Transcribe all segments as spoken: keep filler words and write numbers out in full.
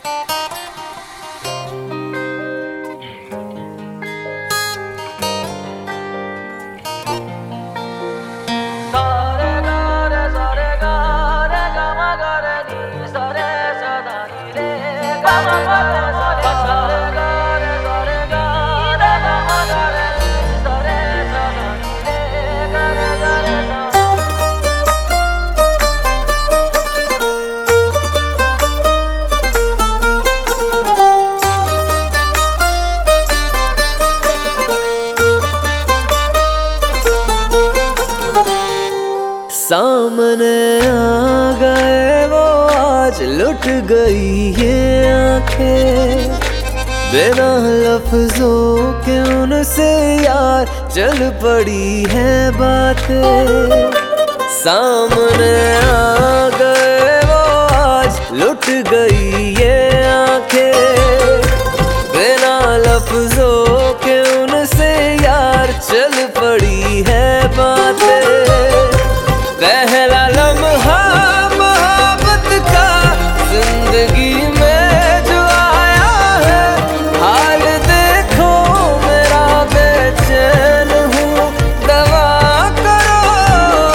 सामने आ गए वो आज लुट गई ये आंखें, बिना लफ्जों के उनसे यार चल पड़ी है बातें। सामने आ गए वो आज लुट गई ये आंखें, बिना लफ्जों के उनसे यार चल पड़ी है बातें। पहला लम्हा मोहब्बत का जिंदगी में जो आया है, हाल देखो मेरा बेचैन हूँ दवा करो।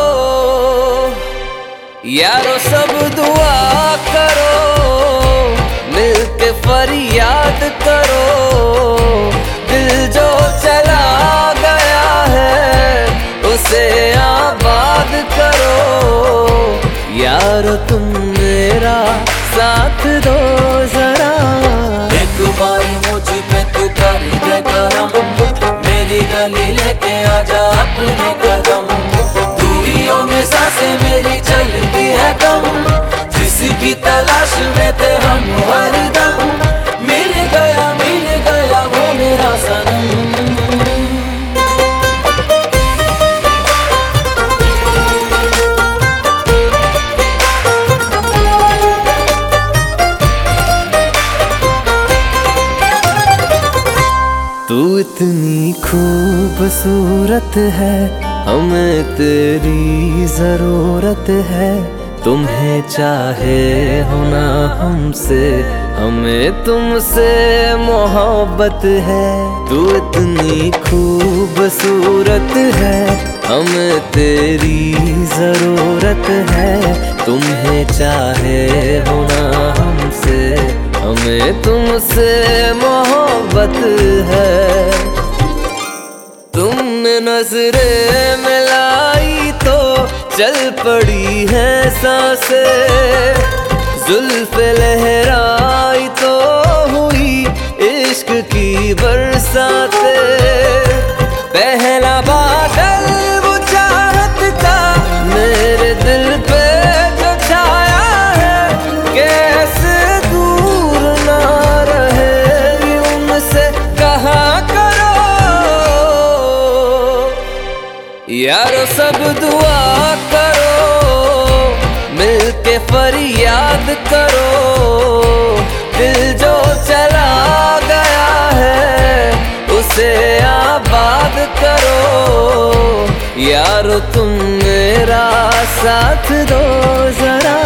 यारो सब दुआ करो, मिलके फरियाद करो, दिल जो चला गया है उसे आबाद करो। यारो तुम मेरा साथ दो जरा, एक बारी मुझ पे तू कर दे करम, मेरी गली लेके आजा अपने कदम। दूरियों में सांसें मेरी चलती है कम, जिसकी तलाश में थे हम हरदम। मिल गया मिल गया वो मेरा सनम। तू इतनी खूबसूरत है, हमें तेरी जरूरत है। तुम्हें चाहे होना हमसे, हमें तुमसे मोहब्बत है। तू इतनी खूबसूरत है, हमें तेरी जरूरत है। तुम्हें चाहे होना हमसे, हमें तुमसे मोहब्बत है। तुमने नजरें मिलाई तो चल पड़ी है सांसें, जुल्फ़े लहराई तो हुई इश्क की बरसातें। पहला बादल वो चाहत का मेरे दिल पे जो छाया है, कैसे दूर ना रहे उनसे कहा करो। यारो सब दुआ करो, मिलके फरियाद करो, दिल जो चला गया है उसे आबाद करो। यारो तुम मेरा साथ दो जरा,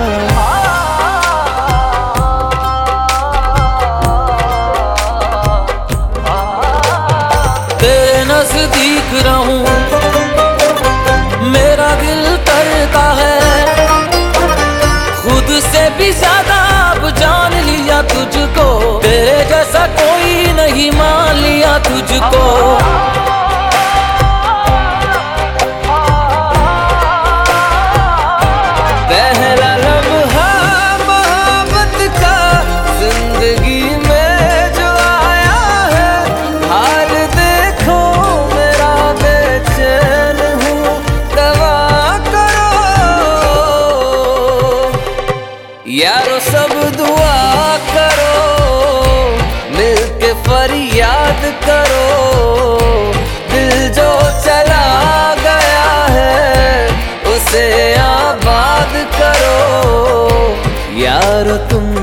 तेरे नजदीक रहूं मेरा दिल करता है। खुद से भी ज्यादा अब जान लिया तुझको, तेरे जैसा कोई नहीं मान लिया तुझको। पहला लम्हा मोहब्बत का जिंदगी में जो आया है, हाल देखो मेरा बेचैन हूँ दवा करो। यारो सब दुआ करो, मिलके फरियाद करो, दिल जो चला गया है उसे आबाद करो। यारो तुम